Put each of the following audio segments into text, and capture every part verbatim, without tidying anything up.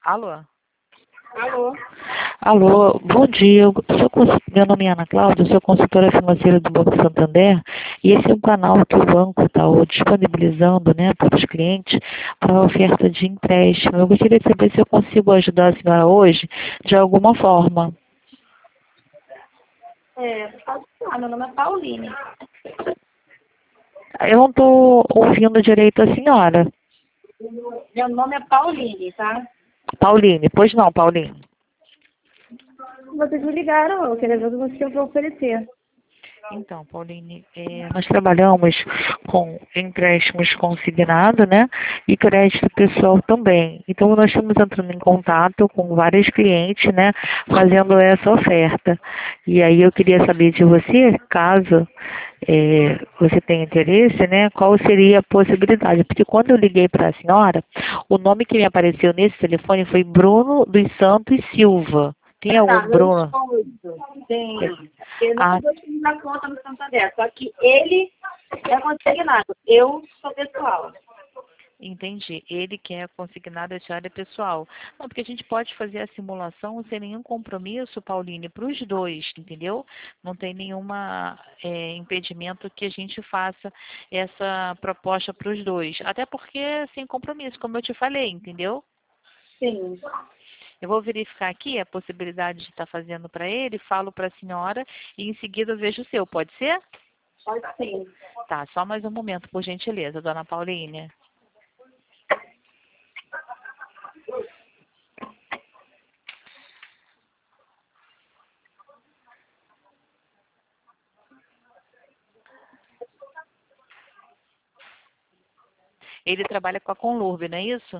Alô? Alô? Alô, bom dia. Eu sou, cons- meu nome é Ana Cláudia, eu sou consultora financeira do Banco Santander e esse é um canal que o banco está disponibilizando, né, para os clientes para oferta de empréstimo. Eu gostaria de saber se eu consigo ajudar a senhora hoje de alguma forma. É, pode falar, meu nome é Pauline. Eu não estou ouvindo direito a senhora. Meu nome é Pauline, tá? Pauline, pois não, Pauline. Vocês me ligaram, eu queria ver o que vocês tinham para oferecer. Então, Pauline, eh, nós trabalhamos com empréstimos consignados, né? E crédito pessoal também. Então, nós estamos entrando em contato com vários clientes, né? Fazendo essa oferta. E aí eu queria saber de você, caso eh, você tenha interesse, né? Qual seria a possibilidade? Porque quando eu liguei para a senhora, o nome que me apareceu nesse telefone foi Bruno dos Santos Silva. Tem algum Tá, meu Bruno? esposo tem. Ele não Ah, vou te dar conta no Santander, só que ele é consignado. Eu sou pessoal. entendi. Ele quer consignado a área pessoal. Não, porque a gente pode fazer a simulação sem nenhum compromisso, Pauline, para os dois, entendeu? Não tem nenhuma é, impedimento que a gente faça essa proposta para os dois. Até porque é sem compromisso, como eu te falei, entendeu? Sim, Eu vou verificar aqui a possibilidade de estar fazendo para ele, falo para a senhora e em seguida eu vejo o seu. Pode ser? pode sim. Tá, só mais um momento, por gentileza, dona Pauline. Ele trabalha com a Conlurb, não é isso?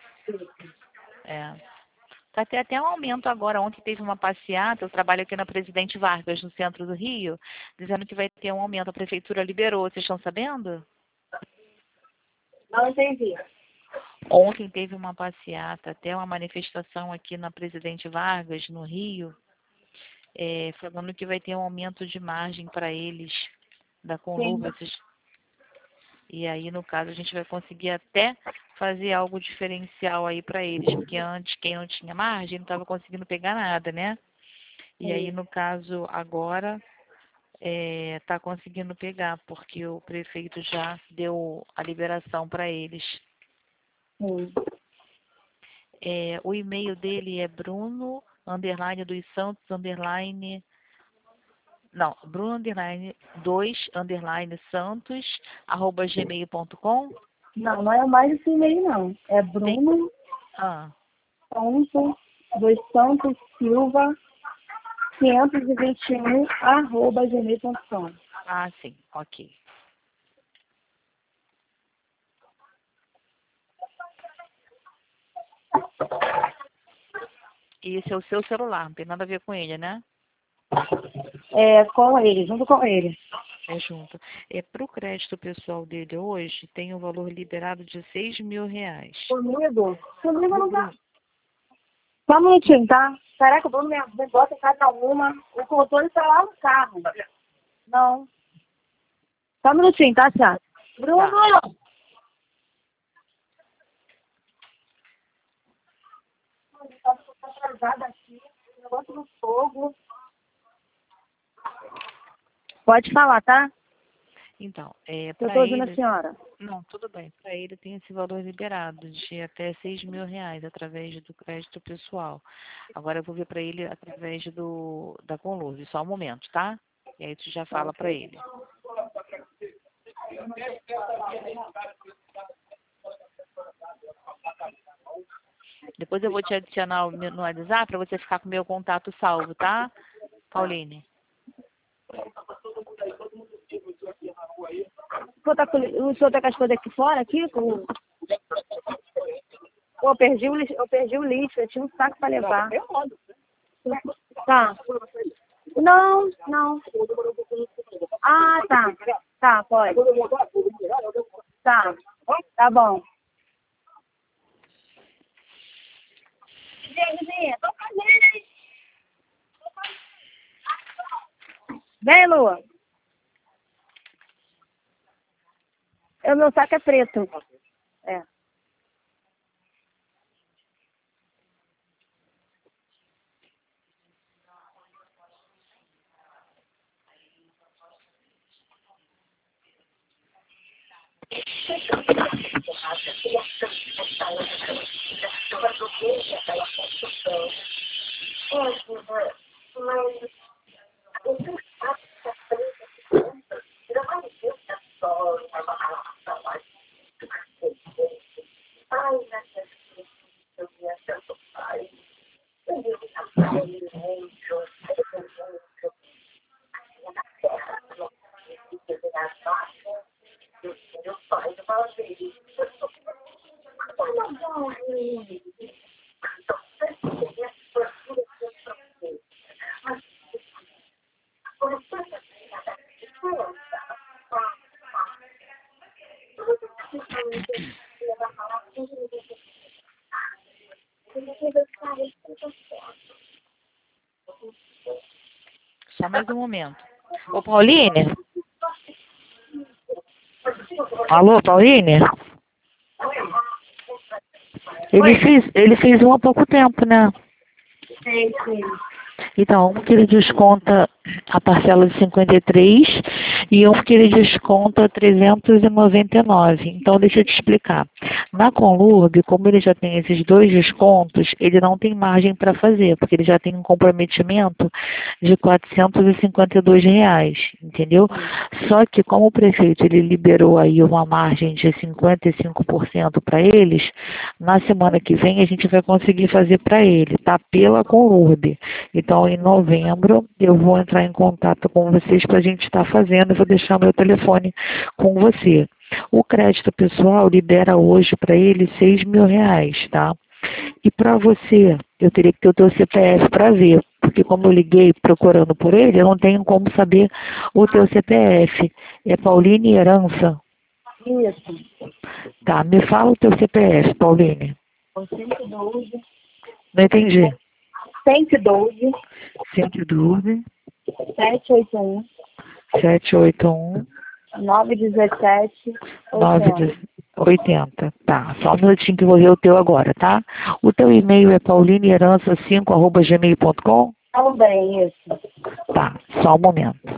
É. Tá até até um aumento agora. Ontem teve uma passeata, eu trabalho aqui na Presidente Vargas, no centro do Rio, dizendo que vai ter um aumento. A prefeitura liberou, vocês estão sabendo? Não entendi. Ontem teve uma passeata, até uma manifestação aqui na Presidente Vargas, no Rio, é, falando que vai ter um aumento de margem para eles da Sim, Conlurb. Vocês- E aí, no caso, a gente vai conseguir até fazer algo diferencial aí para eles, porque antes, quem não tinha margem, não estava conseguindo pegar nada, né? E aí, sim, no caso, agora está conseguindo pegar, porque o prefeito já deu a liberação para eles. sim. É, o e-mail dele é Bruno, underline dos Santos, underline, não, Bruno, underline, dois, underline, Santos, arroba gmail ponto com. Não, não é mais esse e-mail, não. É Tem, Bruno ah, ponto dos Santos Silva quinhentos e vinte e um arroba gmail ponto com. ah, sim, ok. E esse é o seu celular, não tem nada a ver com ele, né? É com ele, junto com ele. É junto. É, para o crédito pessoal dele hoje, tem um valor liberado de seis mil reais. Comigo? Comigo não tá. Só um minutinho, tá? Caraca, o Bruno me me bota em cada uma. O controle tá lá no carro. Não. Só um minutinho, tá, Thiago? Bruno! Tá. Tá atrasada aqui. Negócio no fogo. Pode falar, tá? Então, é, Eu para tô ouvindo a ele, senhora. não, tudo bem. Para ele tem esse valor liberado de até seis mil reais através do crédito pessoal. Agora eu vou ver para ele através do da Conlurb, só um momento, tá? E aí tu já Tá, fala para ok. ele. Depois eu vou te adicionar no no WhatsApp para você ficar com o meu contato salvo, tá, Pauline? O senhor tá com, o senhor tá com as coisas aqui fora, aqui? Com... Pô, eu perdi o lixo, eu perdi o lixo, eu tinha um saco pra levar. Tá. Não, não. Ah, tá. Tá, pode. Tá. Tá bom. Vem, Lua. O meu saco é preto. É. Só mais um momento. Ô, Pauline? Alô, Pauline? Ele fez, ele fez um há pouco tempo, né? Sim, sim. Então, um que ele desconta a parcela de cinquenta e três e um que ele desconta trezentos e noventa e nove. Então, deixa eu te explicar. Na Conlurb, como ele já tem esses dois descontos, ele não tem margem para fazer, porque ele já tem um comprometimento de quatrocentos e cinquenta e dois reais, entendeu? Só que como o prefeito ele liberou aí uma margem de cinquenta e cinco por cento para eles, na semana que vem a gente vai conseguir fazer para ele, tá? Pela Conlurb. Então, em novembro, eu vou entrar em contato com vocês para a gente estar fazendo. Eu vou deixar meu telefone com você. O crédito pessoal libera hoje para ele seis mil reais, tá? E para você, eu teria que ter o teu C P F para ver, porque como eu liguei procurando por ele, eu não tenho como saber o teu C P F. É Pauline Herança? Isso. Tá, me fala o teu C P F, Pauline. cento e doze. Não entendi. cento e doze. cento e doze, setecentos e oitenta e um. setecentos e oitenta e um. novecentos e dezessete. nove oitenta. Tá, só um minutinho que eu vou ver o teu agora, tá? O teu e-mail é paulineherança cinco arroba gmail ponto com? Também, isso. Tá, só um momento.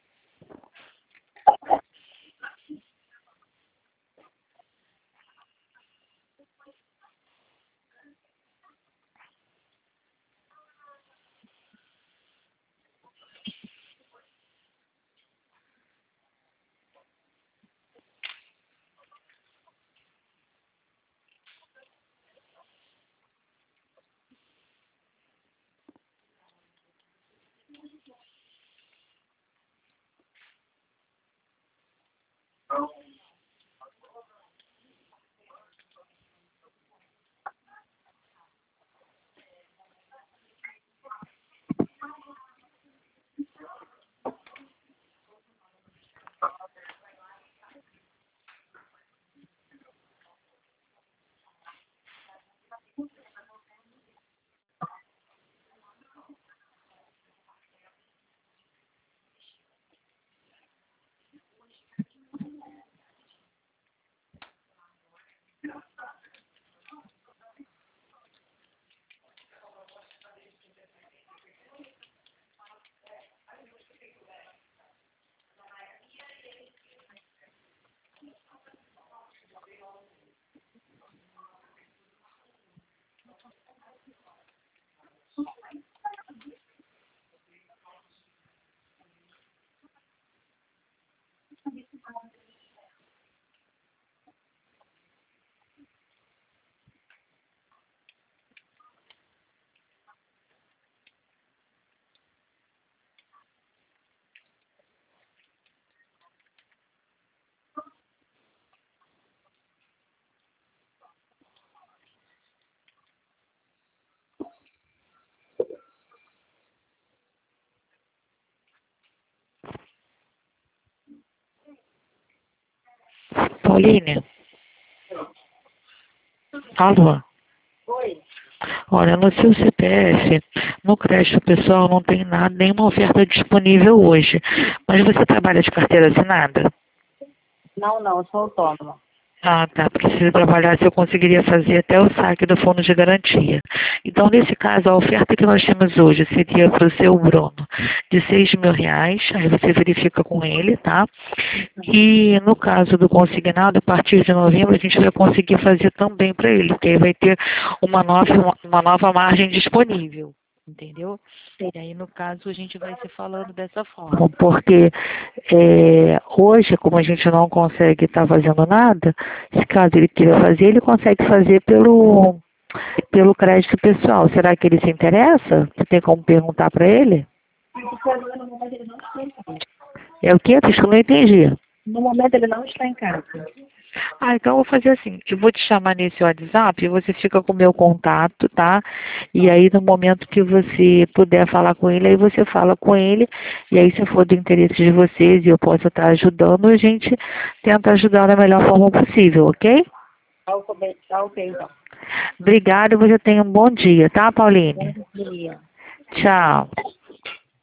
Pauline? Alô? Oi. Olha, no seu C P F, no crédito pessoal não tem nada, nenhuma oferta disponível hoje. Mas você trabalha de carteira assinada? Não, não, eu sou autônoma. Ah, tá. Porque se ele trabalhasse, eu conseguiria fazer até o saque do fundo de garantia. Então, nesse caso, a oferta que nós temos hoje seria para o seu Bruno de seis mil reais. Aí você verifica com ele, tá? E no caso do consignado, a partir de novembro, a gente vai conseguir fazer também para ele, porque aí vai ter uma nova, uma nova margem disponível. Entendeu? E aí, no caso, a gente vai se falando dessa forma. Porque é, hoje, como a gente não consegue estar fazendo nada, se caso ele queira fazer, ele consegue fazer pelo, pelo crédito pessoal. Será que ele se interessa? Você tem como perguntar para ele? É o quê? Acho que eu não entendi. No momento ele não está em casa. Ah, então eu vou fazer assim, eu vou te chamar nesse WhatsApp e você fica com o meu contato, tá? E aí no momento que você puder falar com ele, aí você fala com ele, e aí se for do interesse de vocês e eu posso estar ajudando, a gente tenta ajudar da melhor forma possível, ok? Tá ok, tá ok, então. Obrigada e você tenha um bom dia, tá, Pauline? Bom dia. Tchau.